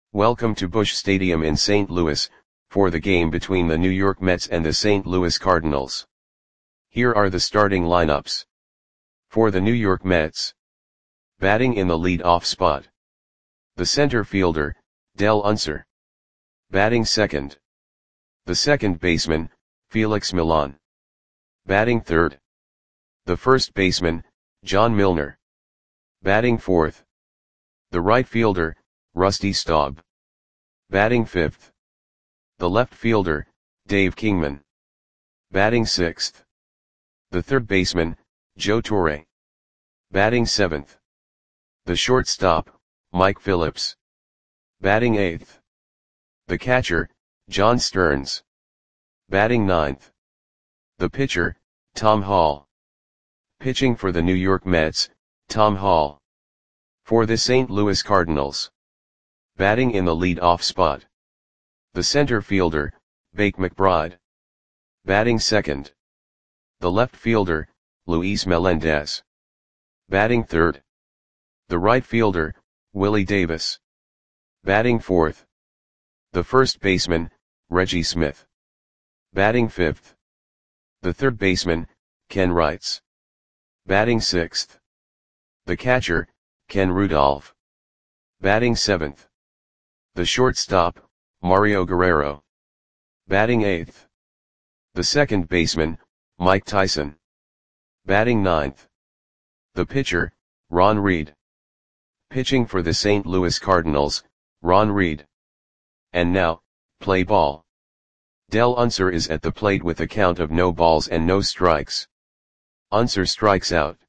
Welcome to Busch Stadium in St. Louis, for the game between the New York Mets and the St. Louis Cardinals. Here are the starting lineups. For the New York Mets. Batting in the lead-off spot. The center fielder, Del Unser. Batting second. The second baseman, Felix Millan. Batting third. The first baseman, John Milner. Batting fourth. The right fielder, Rusty Staub. Batting fifth. The left fielder, Dave Kingman. Batting sixth. The third baseman, Joe Torre. Batting seventh. The shortstop, Mike Phillips. Batting eighth. The catcher, John Stearns. Batting ninth. The pitcher, Tom Hall. Pitching for the New York Mets, Tom Hall. For the St. Louis Cardinals. Batting in the lead-off spot. The center fielder, Bake McBride. Batting second. The left fielder, Luis Melendez. Batting third. The right fielder, Willie Davis. Batting fourth. The first baseman, Reggie Smith. Batting fifth. The third baseman, Ken Wrights. Batting sixth. The catcher, Ken Rudolph. Batting seventh. The shortstop, Mario Guerrero. Batting eighth. The second baseman, Mike Tyson. Batting ninth. The pitcher, Ron Reed. Pitching for the St. Louis Cardinals, Ron Reed. And now, play ball. Del Unser is at the plate with a count of no balls and no strikes. Unser strikes out.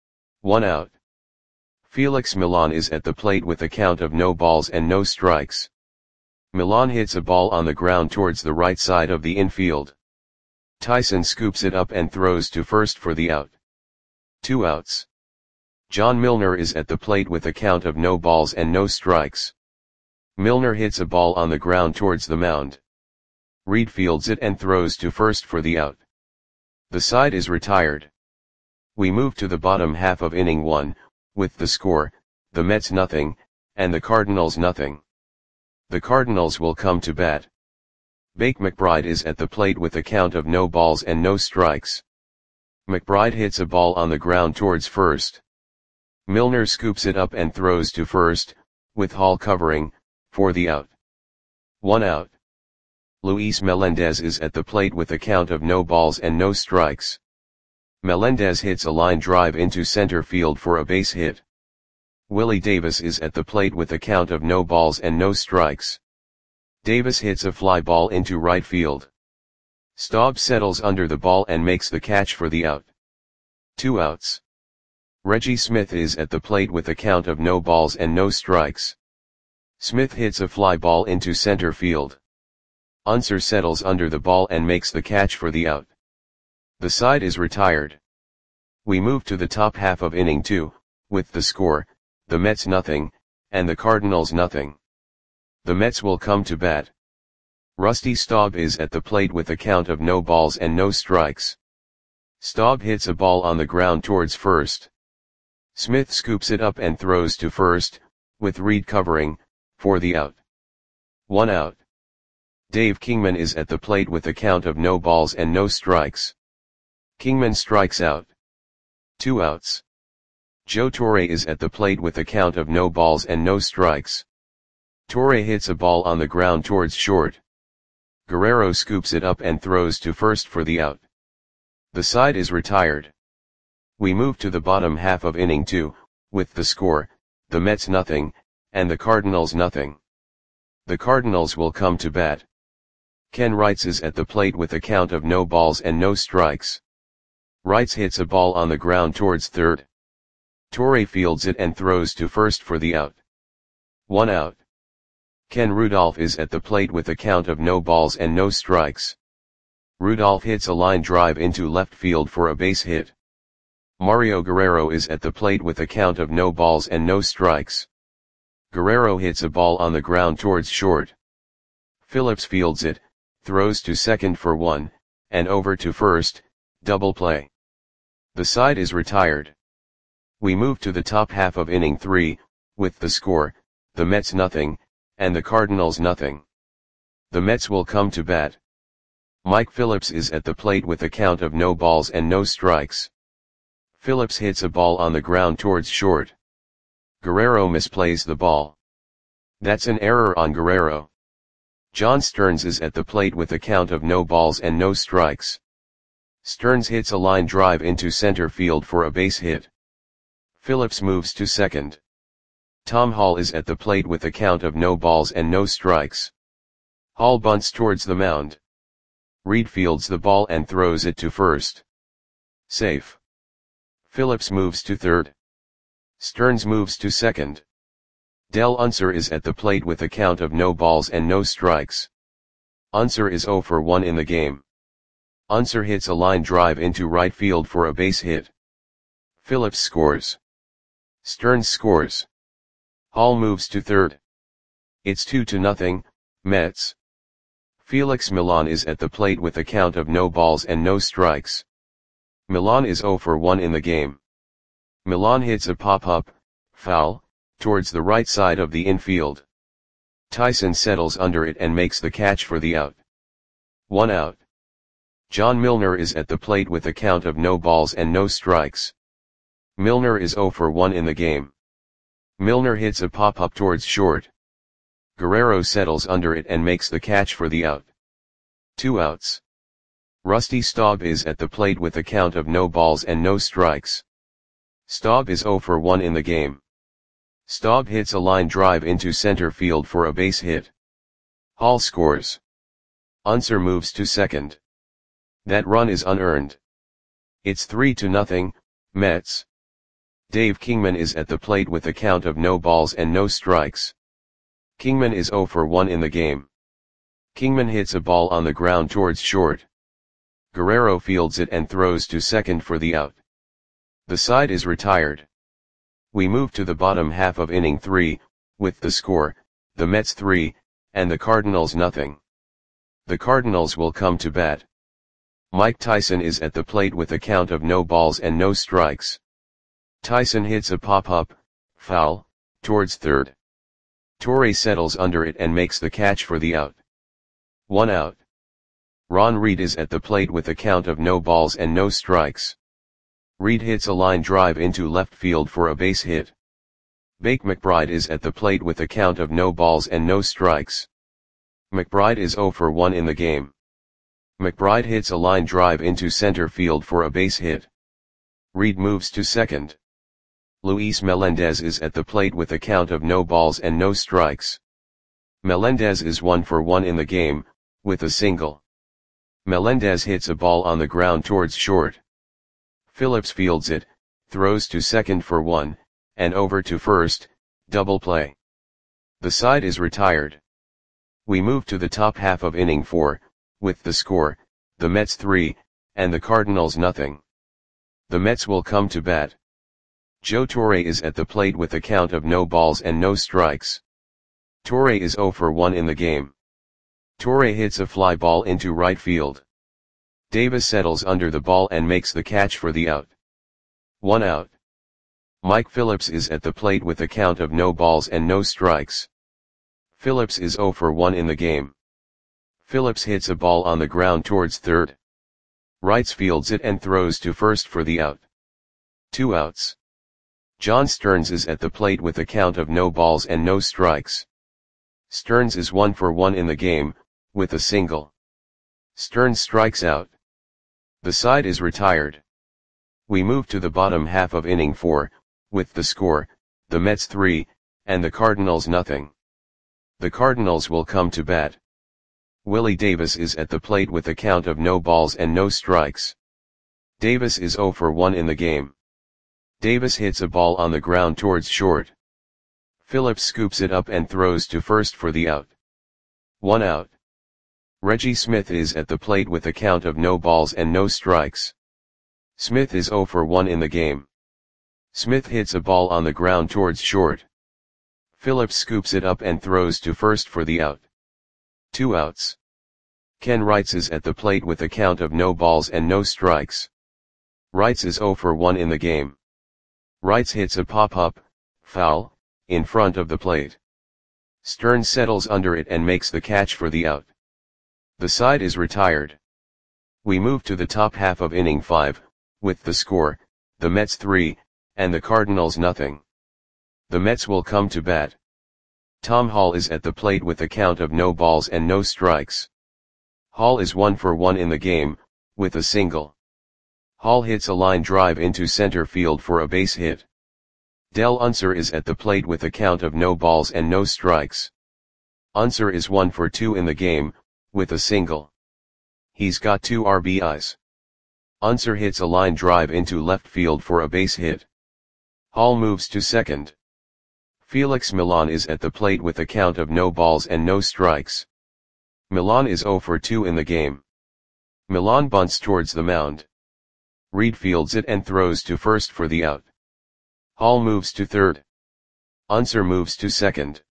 1 out. Felix Millan is at the plate with a count of no balls and no strikes. Millan hits a ball on the ground towards the right side of the infield. Tyson scoops it up and throws to first for the out. 2 outs. John Milner is at the plate with a count of no balls and no strikes. Milner hits a ball on the ground towards the mound. Reed fields it and throws to first for the out. The side is retired. We move to the bottom half of inning 1, with the score, the Mets nothing, and the Cardinals nothing. The Cardinals will come to bat. Bake McBride is at the plate with a count of no balls and no strikes. McBride hits a ball on the ground towards first. Milner scoops it up and throws to first, with Hall covering, for the out. 1 out. Luis Melendez is at the plate with a count of no balls and no strikes. Melendez hits a line drive into center field for a base hit. Willie Davis is at the plate with a count of no balls and no strikes. Davis hits a fly ball into right field. Staub settles under the ball and makes the catch for the out. 2 outs. Reggie Smith is at the plate with a count of no balls and no strikes. Smith hits a fly ball into center field. Unser settles under the ball and makes the catch for the out. The side is retired. We move to the top half of inning 2, with the score, the Mets nothing, and the Cardinals nothing. The Mets will come to bat. Rusty Staub is at the plate with a count of no balls and no strikes. Staub hits a ball on the ground towards first. Smith scoops it up and throws to first, with Reed covering, for the out. 1 out. Dave Kingman is at the plate with a count of no balls and no strikes. Kingman strikes out. 2 outs. Joe Torre is at the plate with a count of no balls and no strikes. Torre hits a ball on the ground towards short. Guerrero scoops it up and throws to first for the out. The side is retired. We move to the bottom half of inning 2, with the score, the Mets nothing, and the Cardinals nothing. The Cardinals will come to bat. Ken Wrights is at the plate with a count of no balls and no strikes. Wrights hits a ball on the ground towards third. Torre fields it and throws to first for the out. 1 out. Ken Rudolph is at the plate with a count of no balls and no strikes. Rudolph hits a line drive into left field for a base hit. Mario Guerrero is at the plate with a count of no balls and no strikes. Guerrero hits a ball on the ground towards short. Phillips fields it, throws to second for 1, and over to first, double play. The side is retired. We move to the top half of inning 3, with the score, the Mets nothing, and the Cardinals nothing. The Mets will come to bat. Mike Phillips is at the plate with a count of no balls and no strikes. Phillips hits a ball on the ground towards short. Guerrero misplays the ball. That's an error on Guerrero. John Stearns is at the plate with a count of no balls and no strikes. Stearns hits a line drive into center field for a base hit. Phillips moves to second. Tom Hall is at the plate with a count of no balls and no strikes. Hall bunts towards the mound. Reed fields the ball and throws it to first. Safe. Phillips moves to third. Stearns moves to second. Del Unser is at the plate with a count of no balls and no strikes. Unser is 0 for 1 in the game. Unser hits a line drive into right field for a base hit. Phillips scores. Stearns scores. Hall moves to third. It's 2-0, Mets. Felix Millan is at the plate with a count of no balls and no strikes. Millan is 0 for 1 in the game. Millan hits a pop-up, foul, towards the right side of the infield. Tyson settles under it and makes the catch for the out. 1 out. John Milner is at the plate with a count of no balls and no strikes. Milner is 0 for 1 in the game. Milner hits a pop-up towards short. Guerrero settles under it and makes the catch for the out. 2 outs. Rusty Staub is at the plate with a count of no balls and no strikes. Staub is 0 for 1 in the game. Staub hits a line drive into center field for a base hit. Hall scores. Unser moves to second. That run is unearned. It's 3-0, Mets. Dave Kingman is at the plate with a count of no balls and no strikes. Kingman is 0 for 1 in the game. Kingman hits a ball on the ground towards short. Guerrero fields it and throws to second for the out. The side is retired. We move to the bottom half of inning 3, with the score, the Mets 3, and the Cardinals nothing. The Cardinals will come to bat. Mike Tyson is at the plate with a count of no balls and no strikes. Tyson hits a pop-up, foul, towards third. Torre settles under it and makes the catch for the out. 1 out. Ron Reed is at the plate with a count of no balls and no strikes. Reed hits a line drive into left field for a base hit. Bake McBride is at the plate with a count of no balls and no strikes. McBride is 0 for 1 in the game. McBride hits a line drive into center field for a base hit. Reed moves to second. Luis Melendez is at the plate with a count of no balls and no strikes. Melendez is 1 for 1 in the game, with a single. Melendez hits a ball on the ground towards short. Phillips fields it, throws to second for 1, and over to first, double play. The side is retired. We move to the top half of inning 4, with the score, the Mets 3, and the Cardinals nothing. The Mets will come to bat. Joe Torre is at the plate with a count of no balls and no strikes. Torre is 0 for 1 in the game. Torre hits a fly ball into right field. Davis settles under the ball and makes the catch for the out. 1 out. Mike Phillips is at the plate with a count of no balls and no strikes. Phillips is 0 for 1 in the game. Phillips hits a ball on the ground towards third. Wrights fields it and throws to first for the out. 2 outs. John Stearns is at the plate with a count of no balls and no strikes. Stearns is 1 for 1 in the game, with a single. Stearns strikes out. The side is retired. We move to the bottom half of inning 4, with the score, the Mets 3, and the Cardinals nothing. The Cardinals will come to bat. Willie Davis is at the plate with a count of no balls and no strikes. Davis is 0 for 1 in the game. Davis hits a ball on the ground towards short. Phillips scoops it up and throws to first for the out. 1 out. Reggie Smith is at the plate with a count of no balls and no strikes. Smith is 0 for 1 in the game. Smith hits a ball on the ground towards short. Phillips scoops it up and throws to first for the out. 2 outs. Ken Wrights is at the plate with a count of no balls and no strikes. Wrights is 0 for 1 in the game. Wrights hits a pop-up, foul, in front of the plate. Stearns settles under it and makes the catch for the out. The side is retired. We move to the top half of inning 5, with the score, the Mets 3, and the Cardinals nothing. The Mets will come to bat. Tom Hall is at the plate with a count of no balls and no strikes. Hall is 1 for 1 in the game, with a single. Hall hits a line drive into center field for a base hit. Del Unser is at the plate with a count of no balls and no strikes. Unser is 1 for 2 in the game, with a single. He's got 2 RBIs. Unser hits a line drive into left field for a base hit. Hall moves to second. Felix Millan is at the plate with a count of no balls and no strikes. Millan is 0 for 2 in the game. Millan bunts towards the mound. Reed fields it and throws to first for the out. Hall moves to third. Unser moves to second.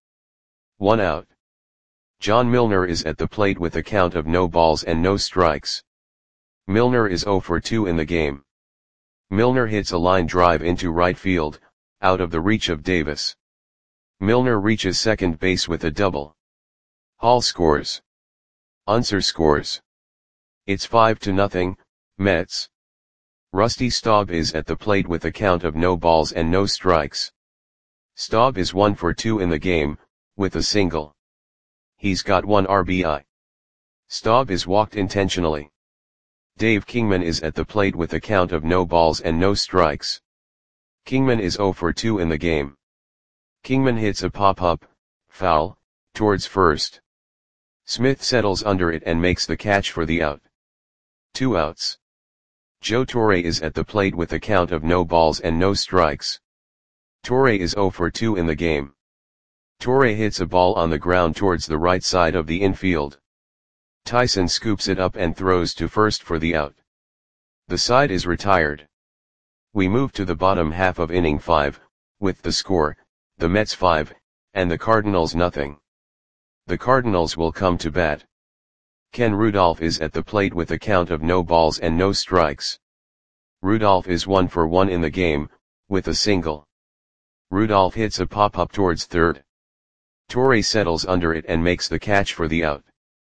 1 out. John Milner is at the plate with a count of no balls and no strikes. Milner is 0 for 2 in the game. Milner hits a line drive into right field, out of the reach of Davis. Milner reaches second base with a double. Hall scores. Unser scores. It's 5-0, Mets. Rusty Staub is at the plate with a count of no balls and no strikes. Staub is 1 for 2 in the game, with a single. He's got 1 RBI. Staub is walked intentionally. Dave Kingman is at the plate with a count of no balls and no strikes. Kingman is 0 for 2 in the game. Kingman hits a pop-up, foul, towards first. Smith settles under it and makes the catch for the out. 2 outs. Joe Torre is at the plate with a count of no balls and no strikes. Torre is 0 for 2 in the game. Torre hits a ball on the ground towards the right side of the infield. Tyson scoops it up and throws to first for the out. The side is retired. We move to the bottom half of inning 5, with the score, the Mets 5, and the Cardinals nothing. The Cardinals will come to bat. Ken Rudolph is at the plate with a count of no balls and no strikes. Rudolph is 1 for 1 in the game, with a single. Rudolph hits a pop-up towards third. Torre settles under it and makes the catch for the out.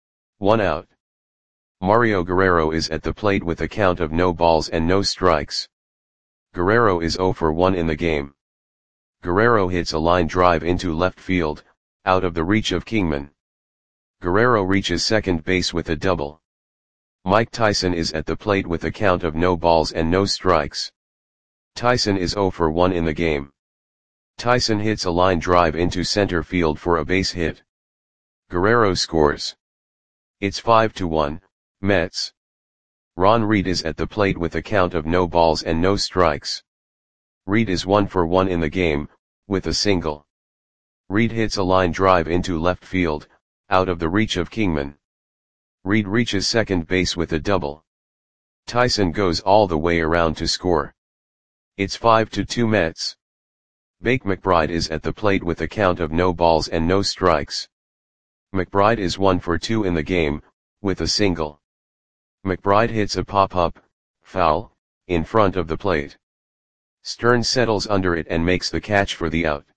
1 out. Mario Guerrero is at the plate with a count of no balls and no strikes. Guerrero is 0 for 1 in the game. Guerrero hits a line drive into left field, out of the reach of Kingman. Guerrero reaches second base with a double. Mike Tyson is at the plate with a count of no balls and no strikes. Tyson is 0 for 1 in the game. Tyson hits a line drive into center field for a base hit. Guerrero scores. It's 5-1, Mets. Ron Reed is at the plate with a count of no balls and no strikes. Reed is 1 for 1 in the game, with a single. Reed hits a line drive into left field, out of the reach of Kingman. Reed reaches second base with a double. Tyson goes all the way around to score. It's 5-2 Mets. Bake McBride is at the plate with a count of no balls and no strikes. McBride is 1 for 2 in the game, with a single. McBride hits a pop-up, foul, in front of the plate. Stearns settles under it and makes the catch for the out.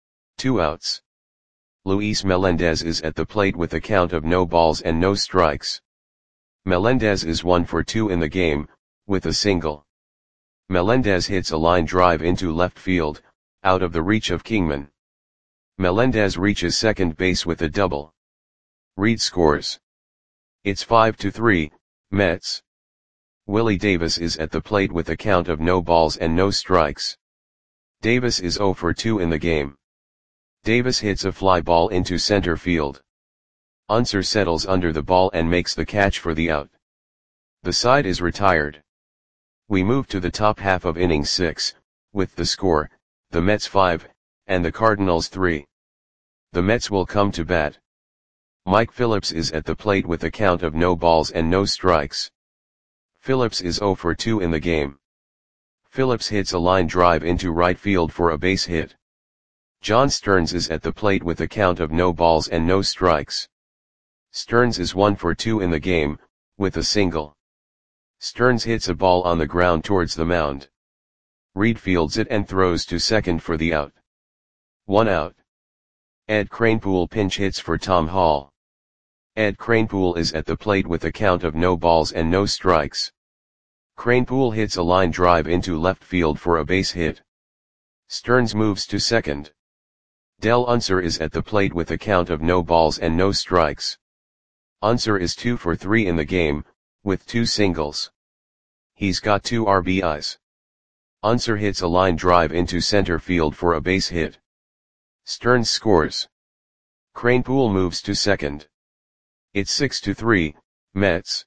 2 outs. Luis Melendez is at the plate with a count of no balls and no strikes. Melendez is 1 for 2 in the game, with a single. Melendez hits a line drive into left field, out of the reach of Kingman. Melendez reaches second base with a double. Reed scores. It's 5-3, Mets. Willie Davis is at the plate with a count of no balls and no strikes. Davis is 0 for 2 in the game. Davis hits a fly ball into center field. Unser settles under the ball and makes the catch for the out. The side is retired. We move to the top half of inning 6, with the score, the Mets 5, and the Cardinals 3. The Mets will come to bat. Mike Phillips is at the plate with a count of no balls and no strikes. Phillips is 0 for 2 in the game. Phillips hits a line drive into right field for a base hit. John Stearns is at the plate with a count of no balls and no strikes. Stearns is 1 for 2 in the game, with a single. Stearns hits a ball on the ground towards the mound. Reed fields it and throws to second for the out. 1 out. Ed Kranepool pinch hits for Tom Hall. Ed Kranepool is at the plate with a count of no balls and no strikes. Kranepool hits a line drive into left field for a base hit. Stearns moves to second. Del Unser is at the plate with a count of no balls and no strikes. Unser is 2 for 3 in the game, with 2 singles. He's got 2 RBIs. Unser hits a line drive into center field for a base hit. Stearns scores. Kranepool moves to second. It's 6-3, Mets.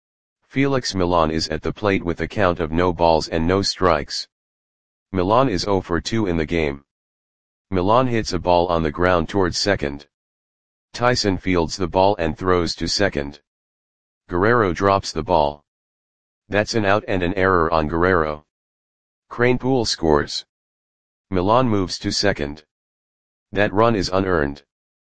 Felix Millan is at the plate with a count of no balls and no strikes. Millan is 0 for 2 in the game. Millan hits a ball on the ground towards second. Tyson fields the ball and throws to second. Guerrero drops the ball. That's an out and an error on Guerrero. Kranepool scores. Millan moves to second. That run is unearned.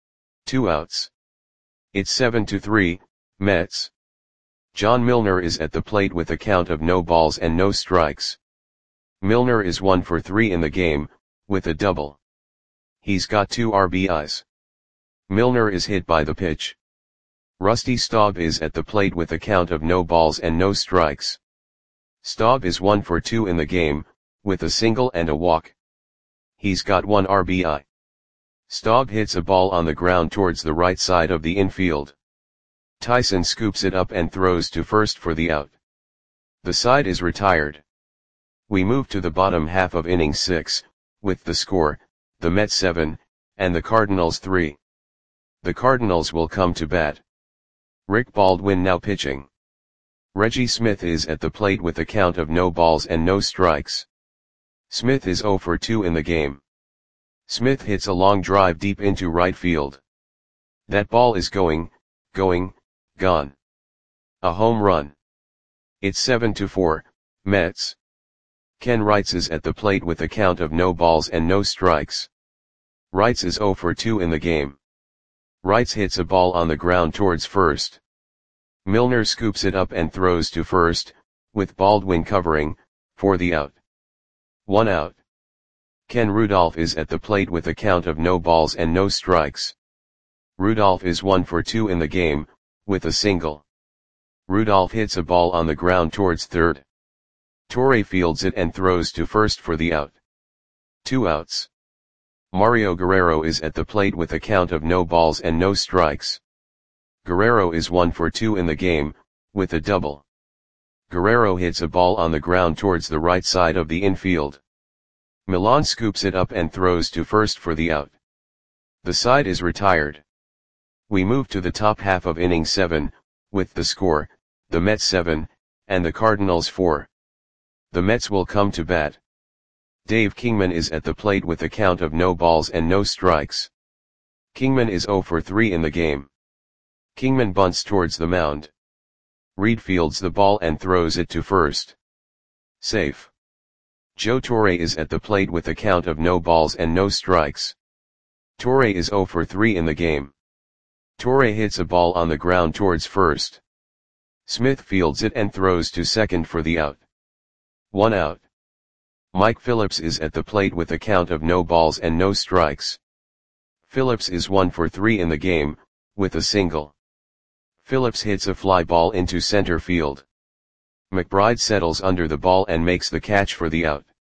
2 outs. It's 7-3, Mets. John Milner is at the plate with a count of no balls and no strikes. Milner is 1 for 3 in the game, with a double. He's got 2 RBIs. Milner is hit by the pitch. Rusty Staub is at the plate with a count of no balls and no strikes. Staub is 1 for 2 in the game, with a single and a walk. He's got 1 RBI. Staub hits a ball on the ground towards the right side of the infield. Tyson scoops it up and throws to first for the out. The side is retired. We move to the bottom half of inning 6, with the score, the Mets 7, and the Cardinals 3. The Cardinals will come to bat. Rick Baldwin now pitching. Reggie Smith is at the plate with a count of no balls and no strikes. Smith is 0 for 2 in the game. Smith hits a long drive deep into right field. That ball is gone. A home run. It's 7-4, Mets. Ken Wrights is at the plate with a count of no balls and no strikes. Wrights is 0 for 2 in the game. Wrights hits a ball on the ground towards first. Milner scoops it up and throws to first, with Baldwin covering, for the out. 1 out. Ken Rudolph is at the plate with a count of no balls and no strikes. Rudolph is 1 for 2 in the game, with a single. Rudolph hits a ball on the ground towards third. Torre fields it and throws to first for the out. 2 outs. Mario Guerrero is at the plate with a count of no balls and no strikes. Guerrero is 1 for 2 in the game, with a double. Guerrero hits a ball on the ground towards the right side of the infield. Millan scoops it up and throws to first for the out. The side is retired. We move to the top half of inning 7, with the score, the Mets 7, and the Cardinals 4. The Mets will come to bat. Dave Kingman is at the plate with a count of no balls and no strikes. Kingman is 0 for 3 in the game. Kingman bunts towards the mound. Reed fields the ball and throws it to first. Safe. Joe Torre is at the plate with a count of no balls and no strikes. Torre is 0 for 3 in the game. Torre hits a ball on the ground towards first. Smith fields it and throws to second for the out. 1 out. Mike Phillips is at the plate with a count of no balls and no strikes. Phillips is 1 for 3 in the game, with a single. Phillips hits a fly ball into center field. McBride settles under the ball and makes the catch for the out.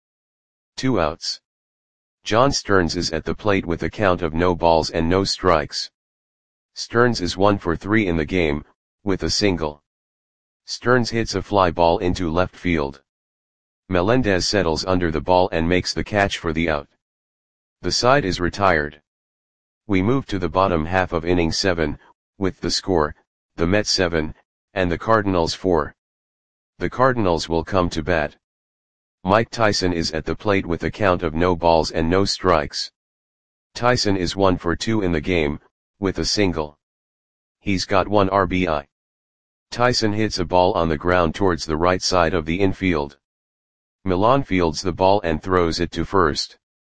2 outs. John Stearns is at the plate with a count of no balls and no strikes. Stearns is 1 for 3 in the game, with a single. Stearns hits a fly ball into left field. Melendez settles under the ball and makes the catch for the out. The side is retired. We move to the bottom half of inning 7, with the score, the Mets 7, and the Cardinals 4. The Cardinals will come to bat. Mike Tyson is at the plate with a count of no balls and no strikes. Tyson is 1 for 2 in the game, with a single. He's got 1 RBI. Tyson hits a ball on the ground towards the right side of the infield. Millan fields the ball and throws it to first.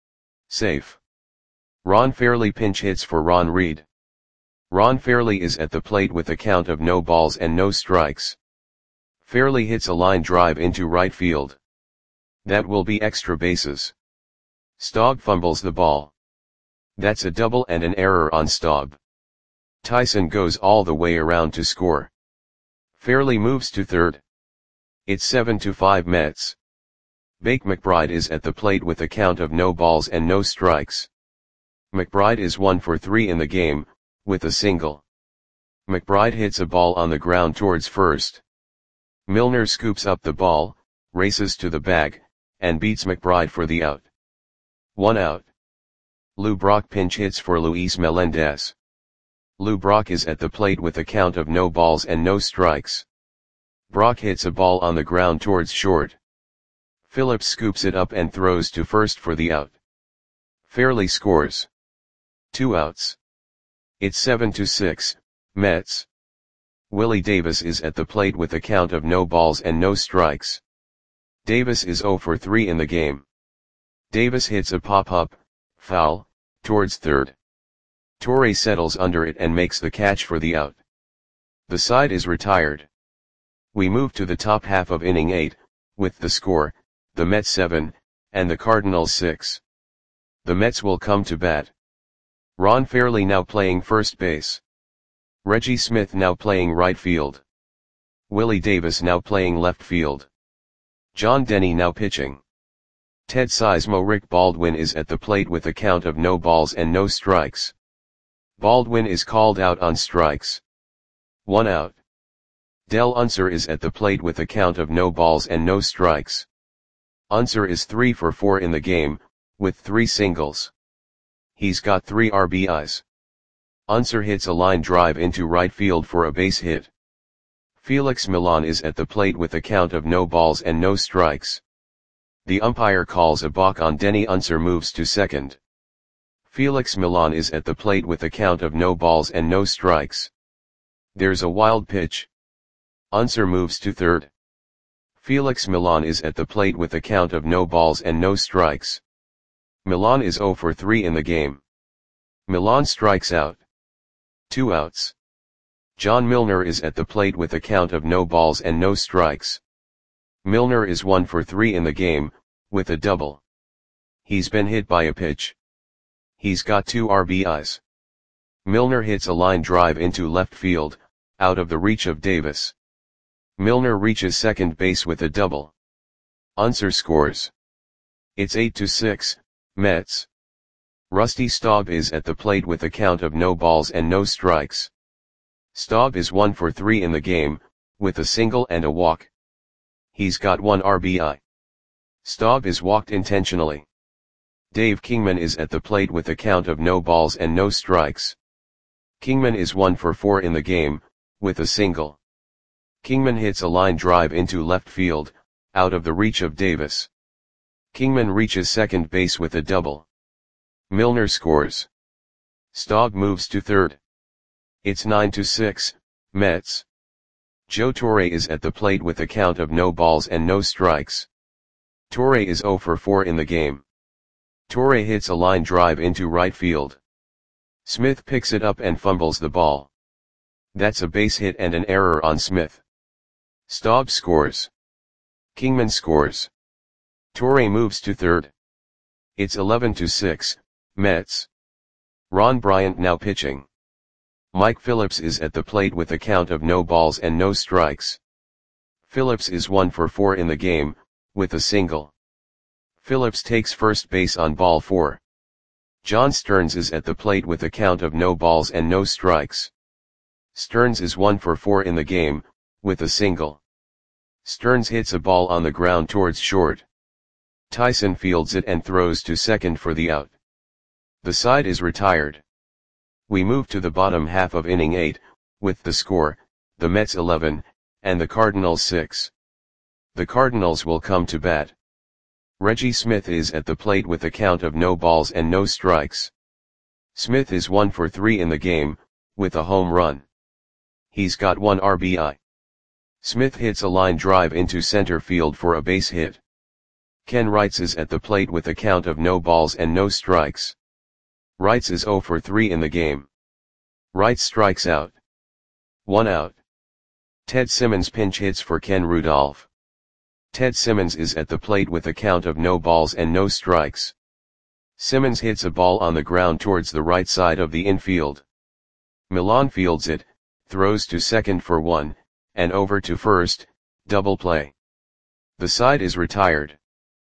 Safe. Ron Fairly pinch hits for Ron Reed. Ron Fairly is at the plate with a count of no balls and no strikes. Fairly hits a line drive into right field. That will be extra bases. Staub fumbles the ball. That's a double and an error on Staub. Tyson goes all the way around to score. Fairly moves to third. It's 7-5 Mets. Bake McBride is at the plate with a count of no balls and no strikes. McBride is 1 for 3 in the game, with a single. McBride hits a ball on the ground towards first. Milner scoops up the ball, races to the bag, and beats McBride for the out. 1 out. Lou Brock pinch hits for Luis Melendez. Lou Brock is at the plate with a count of no balls and no strikes. Brock hits a ball on the ground towards short. Phillips scoops it up and throws to first for the out. Fairly scores. 2 outs. It's 7-6, Mets. Willie Davis is at the plate with a count of no balls and no strikes. Davis is 0 for 3 in the game. Davis hits a pop-up, foul, towards third. Torre settles under it and makes the catch for the out. The side is retired. We move to the top half of inning 8, with the score, the Mets 7, and the Cardinals 6. The Mets will come to bat. Ron Fairly now playing first base. Reggie Smith now playing right field. Willie Davis now playing left field. John Denny now pitching. Ted Sizemo Rick Baldwin is at the plate with a count of no balls and no strikes. Baldwin is called out on strikes. 1 out. Del Unser is at the plate with a count of no balls and no strikes. Unser is 3 for 4 in the game, with 3 singles. He's got 3 RBIs. Unser hits a line drive into right field for a base hit. Felix Millan is at the plate with a count of no balls and no strikes. The umpire calls a balk on Denny. Unser moves to second. Felix Millan is at the plate with a count of no balls and no strikes. There's a wild pitch. Unser moves to third. Felix Millan is at the plate with a count of no balls and no strikes. Millan is 0 for 3 in the game. Millan strikes out. 2 outs. John Milner is at the plate with a count of no balls and no strikes. Milner is 1 for 3 in the game, with a double. He's been hit by a pitch. He's got 2 RBIs. Milner hits a line drive into left field, out of the reach of Davis. Milner reaches second base with a double. Unser scores. It's 8-6, Mets. Rusty Staub is at the plate with a count of no balls and no strikes. Staub is 1 for 3 in the game, with a single and a walk. He's got 1 RBI. Staub is walked intentionally. Dave Kingman is at the plate with a count of no balls and no strikes. Kingman is 1 for 4 in the game, with a single. Kingman hits a line drive into left field, out of the reach of Davis. Kingman reaches second base with a double. Milner scores. Staub moves to third. It's 9-6, Mets. Joe Torre is at the plate with a count of no balls and no strikes. Torre is 0 for 4 in the game. Torre hits a line drive into right field. Smith picks it up and fumbles the ball. That's a base hit and an error on Smith. Staub scores. Kingman scores. Torre moves to third. It's 11-6, Mets. Ron Bryant now pitching. Mike Phillips is at the plate with a count of no balls and no strikes. Phillips is 1 for 4 in the game, with a single. Phillips takes first base on ball 4. John Stearns is at the plate with a count of no balls and no strikes. Stearns is 1 for 4 in the game, with a single. Stearns hits a ball on the ground towards short. Tyson fields it and throws to second for the out. The side is retired. We move to the bottom half of inning 8, with the score, the Mets 11, and the Cardinals 6. The Cardinals will come to bat. Reggie Smith is at the plate with a count of no balls and no strikes. Smith is 1 for 3 in the game, with a home run. He's got 1 RBI. Smith hits a line drive into center field for a base hit. Ken Wrights is at the plate with a count of no balls and no strikes. Wrights is 0 for 3 in the game. Wrights strikes out. 1 out. Ted Simmons pinch hits for Ken Rudolph. Ted Simmons is at the plate with a count of no balls and no strikes. Simmons hits a ball on the ground towards the right side of the infield. Millan fields it, throws to second for one, and over to first, double play. The side is retired.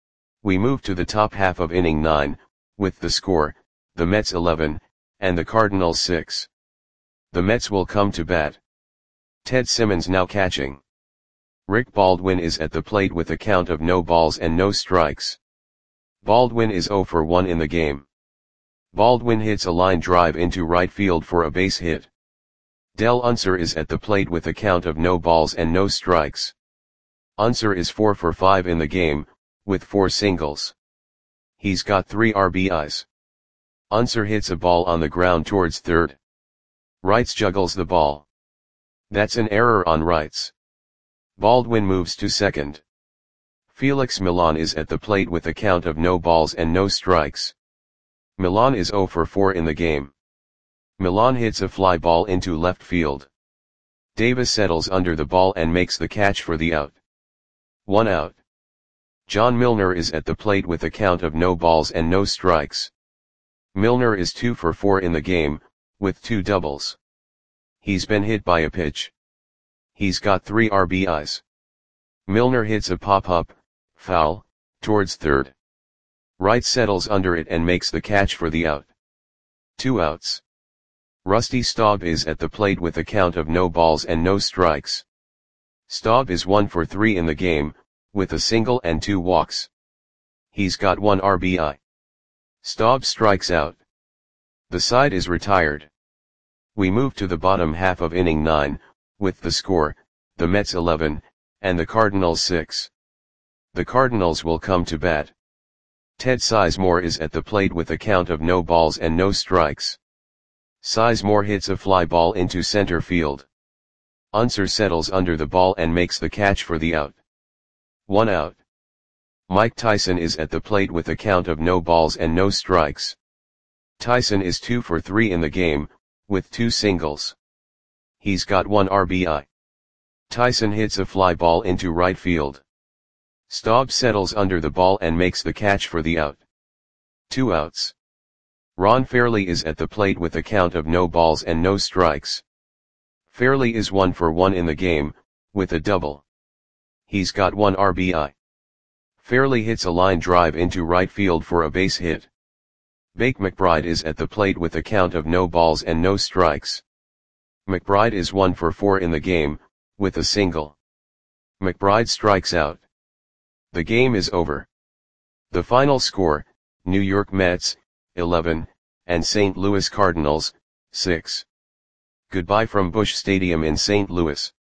We move to the top half of inning 9, with the score, the Mets 11, and the Cardinals 6. The Mets will come to bat. Ted Simmons now catching. Rick Baldwin is at the plate with a count of no balls and no strikes. Baldwin is 0 for 1 in the game. Baldwin hits a line drive into right field for a base hit. Del Unser is at the plate with a count of no balls and no strikes. Unser is 4 for 5 in the game, with 4 singles. He's got 3 RBIs. Unser hits a ball on the ground towards third. Wrights juggles the ball. That's an error on Wrights. Baldwin moves to second. Felix Millan is at the plate with a count of no balls and no strikes. Millan is 0 for 4 in the game. Millan hits a fly ball into left field. Davis settles under the ball and makes the catch for the out. 1 out. John Milner is at the plate with a count of no balls and no strikes. Milner is 2 for 4 in the game, with 2 doubles. He's been hit by a pitch. He's got 3 RBIs. Milner hits a pop-up, foul, towards third. Wright settles under it and makes the catch for the out. 2 outs. Rusty Staub is at the plate with a count of no balls and no strikes. Staub is 1 for 3 in the game, with a single and 2 walks. He's got 1 RBI. Staub strikes out. The side is retired. We move to the bottom half of inning 9, with the score, the Mets 11, and the Cardinals 6. The Cardinals will come to bat. Ted Sizemore is at the plate with a count of no balls and no strikes. Sizemore hits a fly ball into center field. Unser settles under the ball and makes the catch for the out. 1 out. Mike Tyson is at the plate with a count of no balls and no strikes. Tyson is 2 for 3 in the game, with 2 singles. He's got 1 RBI. Tyson hits a fly ball into right field. Staub settles under the ball and makes the catch for the out. 2 outs. Ron Fairly is at the plate with a count of no balls and no strikes. Fairly is 1 for 1 in the game, with a double. He's got 1 RBI. Fairly hits a line drive into right field for a base hit. Bake McBride is at the plate with a count of no balls and no strikes. McBride is 1 for 4 in the game, with a single. McBride strikes out. The game is over. The final score, New York Mets, 11, and St. Louis Cardinals, 6. Goodbye from Busch Stadium in St. Louis.